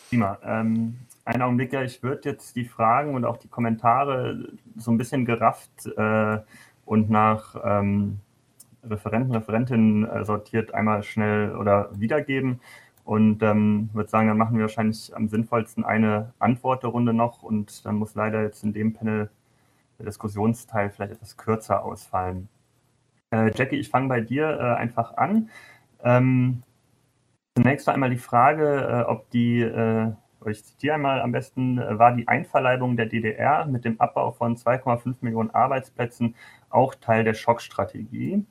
Prima. Einen Augenblick, ja, ich würde jetzt die Fragen und auch die Kommentare so ein bisschen gerafft und nach Referenten, Referentinnen sortiert einmal schnell oder wiedergeben und würde sagen, dann machen wir wahrscheinlich am sinnvollsten eine Antworterunde noch und dann muss leider jetzt in dem Panel der Diskussionsteil vielleicht etwas kürzer ausfallen. Jackie, ich fange bei dir einfach an. Zunächst einmal die Frage, ob ich zitiere einmal am besten, war die Einverleibung der DDR mit dem Abbau von 2,5 Millionen Arbeitsplätzen auch Teil der Schockstrategie?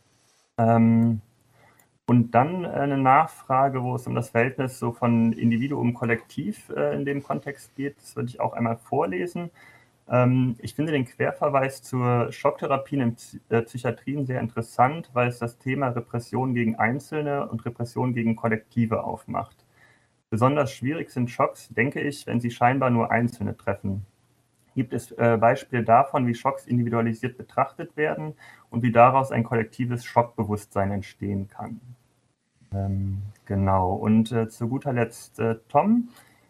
Und dann eine Nachfrage, wo es um das Verhältnis so von Individuum Kollektiv in dem Kontext geht. Das würde ich auch einmal vorlesen. Ich finde den Querverweis zur Schocktherapie in Psychiatrien sehr interessant, weil es das Thema Repression gegen Einzelne und Repression gegen Kollektive aufmacht. Besonders schwierig sind Schocks, denke ich, wenn sie scheinbar nur Einzelne treffen. Gibt es Beispiele davon, wie Schocks individualisiert betrachtet werden und wie daraus ein kollektives Schockbewusstsein entstehen kann? Genau. Und zu guter Letzt Tom.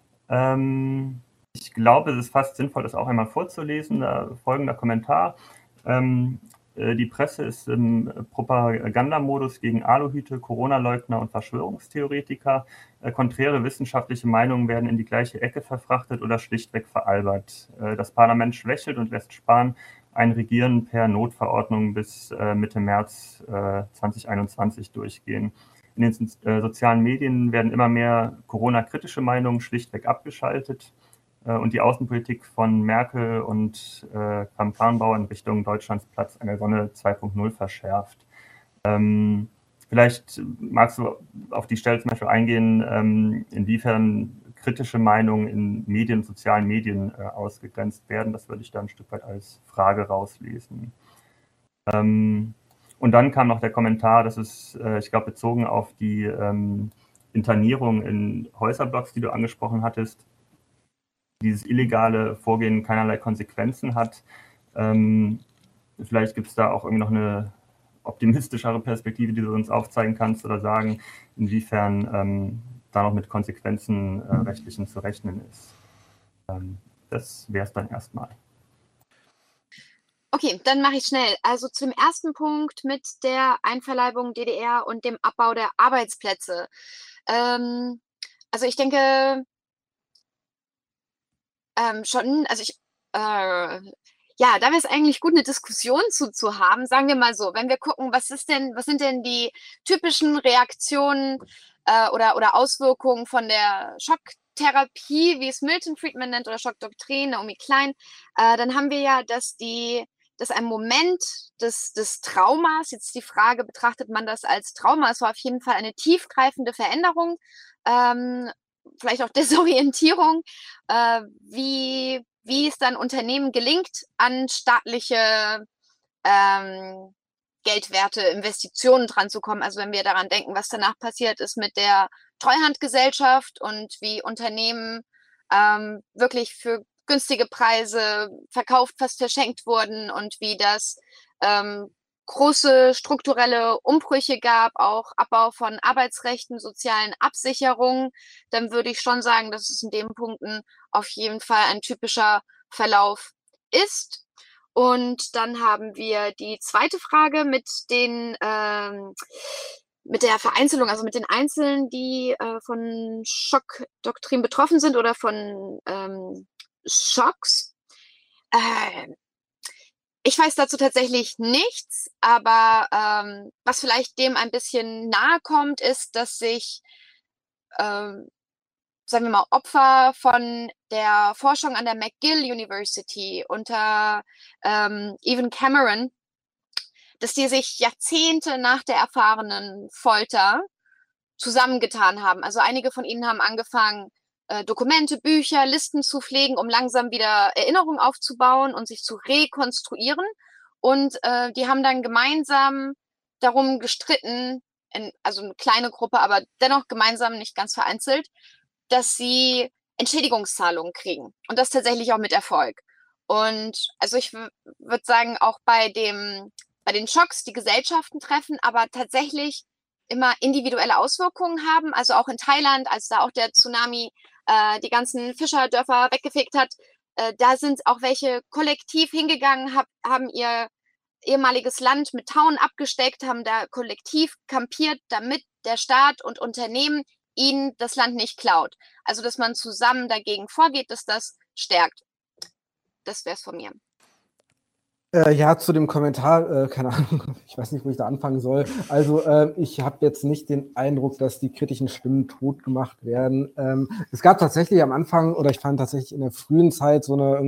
Ich glaube, es ist fast sinnvoll, das auch einmal vorzulesen. Folgender Kommentar. Die Presse ist im Propagandamodus gegen Aluhüte, Corona-Leugner und Verschwörungstheoretiker. Konträre wissenschaftliche Meinungen werden in die gleiche Ecke verfrachtet oder schlichtweg veralbert. Das Parlament schwächelt und lässt Spahn ein Regieren per Notverordnung bis Mitte März 2021 durchgehen. In den sozialen Medien werden immer mehr Corona-kritische Meinungen schlichtweg abgeschaltet und die Außenpolitik von Merkel und Kramp-Karrenbauer in Richtung Deutschlands Platz an der Sonne 2.0 verschärft. Vielleicht magst du auf die Stelle zum Beispiel eingehen, inwiefern kritische Meinungen in Medien, sozialen Medien ausgegrenzt werden. Das würde ich da ein Stück weit als Frage rauslesen. Und dann kam noch der Kommentar, das ist, ich glaube, bezogen auf die Internierung in Häuserblocks, die du angesprochen hattest, dieses illegale Vorgehen keinerlei Konsequenzen hat. Vielleicht gibt es da auch irgendwie noch eine optimistischere Perspektive, die du uns aufzeigen kannst oder sagen, inwiefern da noch mit Konsequenzen rechtlichen zu rechnen ist. Das wäre es dann erstmal. Okay, dann mache ich schnell. Also zum ersten Punkt mit der Einverleibung DDR und dem Abbau der Arbeitsplätze. Also ich denke schon, also ja, da wäre es eigentlich gut, eine Diskussion zu haben. Sagen wir mal so, wenn wir gucken, was sind denn die typischen Reaktionen oder Auswirkungen von der Schocktherapie, wie es Milton Friedman nennt, oder Schockdoktrin, Naomi Klein, dann haben wir ja, dass ein Moment des Traumas, jetzt die Frage, betrachtet man das als Trauma? Es war auf jeden Fall eine tiefgreifende Veränderung, vielleicht auch Desorientierung, wie es dann Unternehmen gelingt, an staatliche Geldwerte, Investitionen dran zu kommen. Also wenn wir daran denken, was danach passiert ist mit der Treuhandgesellschaft und wie Unternehmen wirklich für günstige Preise verkauft, fast verschenkt wurden und wie das große strukturelle Umbrüche gab, auch Abbau von Arbeitsrechten, sozialen Absicherungen, dann würde ich schon sagen, dass es in den Punkten auf jeden Fall ein typischer Verlauf ist. Und dann haben wir die zweite Frage mit der Vereinzelung, also mit den Einzelnen, die von Schockdoktrin betroffen sind oder von Schocks. Ich weiß dazu tatsächlich nichts, aber was vielleicht dem ein bisschen nahe kommt, ist, dass sich, sagen wir mal, Opfer von der Forschung an der McGill University unter Evan Cameron, dass die sich Jahrzehnte nach der erfahrenen Folter zusammengetan haben. Also einige von ihnen haben angefangen, Dokumente, Bücher, Listen zu pflegen, um langsam wieder Erinnerungen aufzubauen und sich zu rekonstruieren. Und die haben dann gemeinsam darum gestritten, also eine kleine Gruppe, aber dennoch gemeinsam, nicht ganz vereinzelt, dass sie Entschädigungszahlungen kriegen. Und das tatsächlich auch mit Erfolg. Und also ich würde sagen, auch bei den Schocks, die Gesellschaften treffen, aber tatsächlich immer individuelle Auswirkungen haben. Also auch in Thailand, als da auch der Tsunami die ganzen Fischerdörfer weggefegt hat. Da sind auch welche kollektiv hingegangen, haben ihr ehemaliges Land mit Tauen abgesteckt, haben da kollektiv kampiert, damit der Staat und Unternehmen ihnen das Land nicht klaut. Also, dass man zusammen dagegen vorgeht, dass das stärkt. Das wäre es von mir. Ja, zu dem Kommentar, keine Ahnung, ich weiß nicht, wo ich da anfangen soll. Also ich habe jetzt nicht den Eindruck, dass die kritischen Stimmen tot gemacht werden. Es gab tatsächlich am Anfang, oder ich fand tatsächlich in der frühen Zeit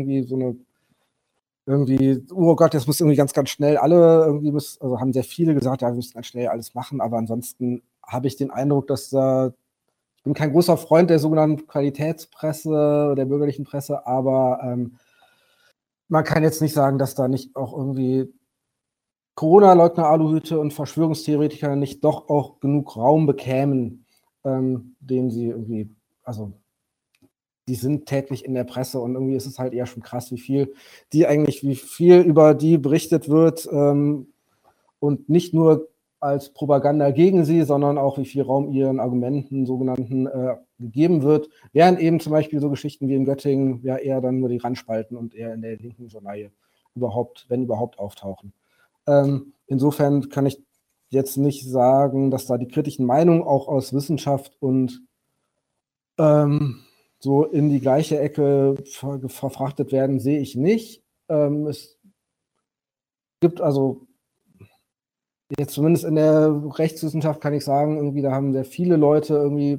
oh Gott, jetzt muss irgendwie ganz, ganz schnell alle also haben sehr viele gesagt, ja, wir müssen ganz schnell alles machen, aber ansonsten habe ich den Eindruck, dass ich bin kein großer Freund der sogenannten Qualitätspresse, der bürgerlichen Presse, aber man kann jetzt nicht sagen, dass da nicht auch irgendwie Corona-Leugner, Aluhüte und Verschwörungstheoretiker nicht doch auch genug Raum bekämen, den sie irgendwie, also die sind täglich in der Presse und irgendwie ist es halt eher schon krass, wie viel über die berichtet wird und nicht nur als Propaganda gegen sie, sondern auch wie viel Raum ihren Argumenten, sogenannten, gegeben wird, während eben zum Beispiel so Geschichten wie in Göttingen ja eher dann nur die Randspalten und eher in der linken Journalie wenn überhaupt, auftauchen. Insofern kann ich jetzt nicht sagen, dass da die kritischen Meinungen auch aus Wissenschaft und so in die gleiche Ecke verfrachtet werden, sehe ich nicht. Es gibt also jetzt zumindest in der Rechtswissenschaft kann ich sagen, irgendwie da haben sehr viele Leute irgendwie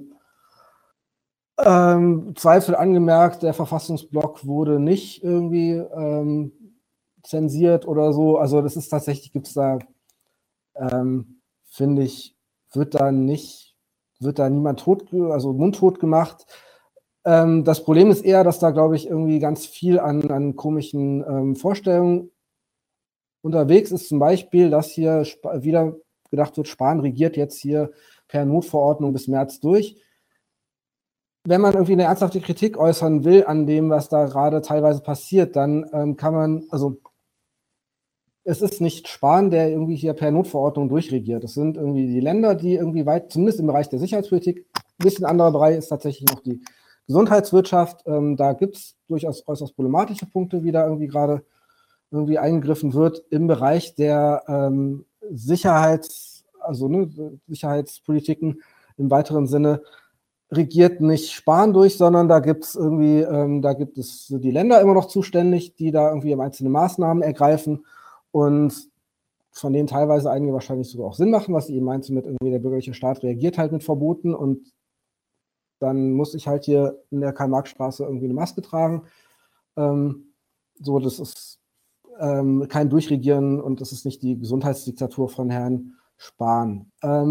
Zweifel angemerkt, der Verfassungsblock wurde nicht irgendwie zensiert oder so. Also das ist tatsächlich, gibt es da, finde ich, wird da niemand mundtot gemacht. Das Problem ist eher, dass da, glaube ich, irgendwie ganz viel an komischen Vorstellungen unterwegs ist. Zum Beispiel, dass hier wieder gedacht wird, Spahn regiert jetzt hier per Notverordnung bis März durch. Wenn man irgendwie eine ernsthafte Kritik äußern will an dem, was da gerade teilweise passiert, dann kann man, also es ist nicht Spahn, der irgendwie hier per Notverordnung durchregiert. Es sind irgendwie die Länder, die irgendwie zumindest im Bereich der Sicherheitspolitik, ein bisschen anderer Bereich ist tatsächlich noch die Gesundheitswirtschaft. Da gibt es durchaus äußerst problematische Punkte, wie da irgendwie gerade irgendwie eingegriffen wird im Bereich der Sicherheitspolitiken im weiteren Sinne. Regiert nicht Spahn durch, sondern da gibt es die Länder immer noch zuständig, die da irgendwie einzelne Maßnahmen ergreifen und von denen teilweise einige wahrscheinlich sogar auch Sinn machen, was sie eben meinte mit irgendwie der bürgerliche Staat reagiert halt mit Verboten und dann muss ich halt hier in der Karl-Marx-Straße irgendwie eine Maske tragen. Das ist kein Durchregieren und das ist nicht die Gesundheitsdiktatur von Herrn Spahn.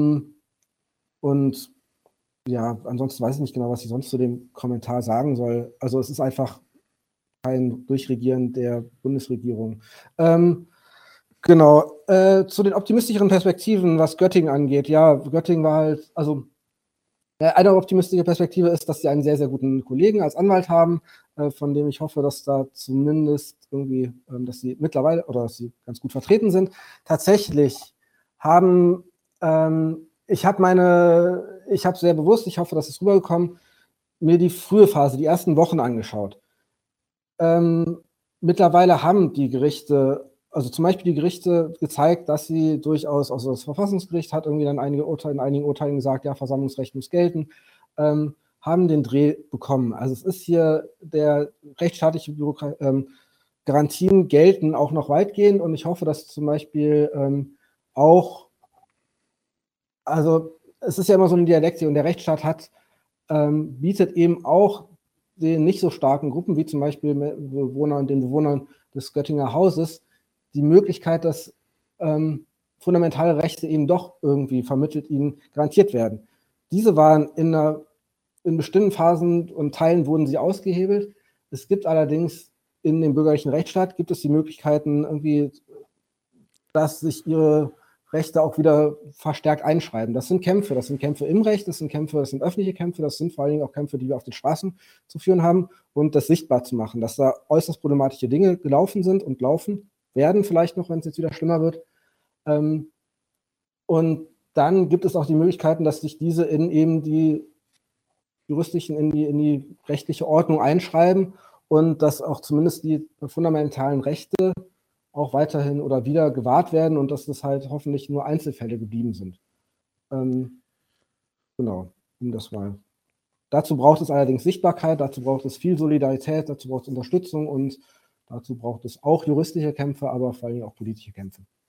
Und ja, ansonsten weiß ich nicht genau, was ich sonst zu dem Kommentar sagen soll. Also es ist einfach kein Durchregieren der Bundesregierung. Genau, zu den optimistischeren Perspektiven, was Göttingen angeht. Ja, Göttingen war halt, also eine optimistische Perspektive ist, dass sie einen sehr, sehr guten Kollegen als Anwalt haben, von dem ich hoffe, dass da zumindest irgendwie, dass sie mittlerweile oder dass sie ganz gut vertreten sind. Tatsächlich haben ich habe sehr bewusst, ich hoffe, das ist rübergekommen, mir die frühe Phase, die ersten Wochen angeschaut. Mittlerweile haben die Gerichte, also zum Beispiel die Gerichte gezeigt, dass sie durchaus, also das Verfassungsgericht hat irgendwie dann in einigen Urteilen gesagt, ja, Versammlungsrecht muss gelten, haben den Dreh bekommen. Also es ist hier der rechtsstaatliche Garantien gelten auch noch weitgehend und ich hoffe, dass zum Beispiel auch, also es ist ja immer so eine Dialektik und der Rechtsstaat bietet eben auch den nicht so starken Gruppen, wie zum Beispiel den Bewohnern des Göttinger Hauses, die Möglichkeit, dass fundamentale Rechte eben doch irgendwie vermittelt ihnen garantiert werden. Diese waren in bestimmten Phasen und Teilen wurden sie ausgehebelt. Es gibt allerdings in dem bürgerlichen Rechtsstaat gibt es die Möglichkeiten irgendwie, dass sich ihre Rechte auch wieder verstärkt einschreiben. Das sind Kämpfe im Recht, das sind öffentliche Kämpfe, das sind vor allen Dingen auch Kämpfe, die wir auf den Straßen zu führen haben und das sichtbar zu machen, dass da äußerst problematische Dinge gelaufen sind und laufen werden, vielleicht noch, wenn es jetzt wieder schlimmer wird. Und dann gibt es auch die Möglichkeiten, dass sich diese in eben die juristischen, in die rechtliche Ordnung einschreiben und dass auch zumindest die fundamentalen Rechte auch weiterhin oder wieder gewahrt werden und dass das halt hoffentlich nur Einzelfälle geblieben sind. Genau, um das mal. Dazu braucht es allerdings Sichtbarkeit, dazu braucht es viel Solidarität, dazu braucht es Unterstützung und dazu braucht es auch juristische Kämpfe, aber vor allem auch politische Kämpfe.